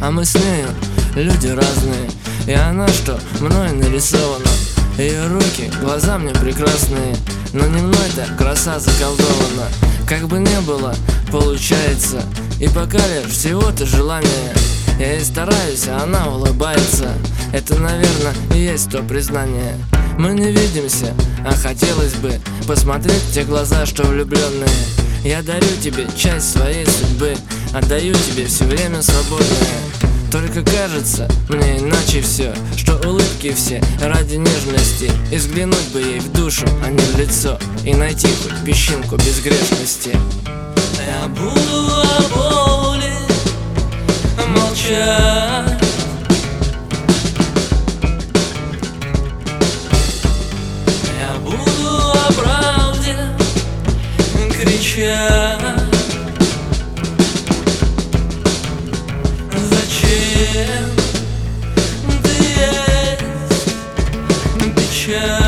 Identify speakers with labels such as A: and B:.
A: а мы с нею люди разные. И она, что мной нарисована, ее руки, глаза мне прекрасные, но не мной-то краса заколдована. Как бы не было, получается, и пока лишь всего-то желание. Я и стараюсь, а она улыбается. Это, наверное, и есть то признание. Мы не видимся, а хотелось бы посмотреть в те глаза, что влюбленные. Я дарю тебе часть своей судьбы, отдаю тебе все время свободное. Только кажется мне иначе все, что улыбки все ради нежности. И взглянуть бы ей в душу, а не в лицо, и найти хоть песчинку безгрешности. Я буду о боли молчать, я буду о правде кричать. Зачем ты есть печаль?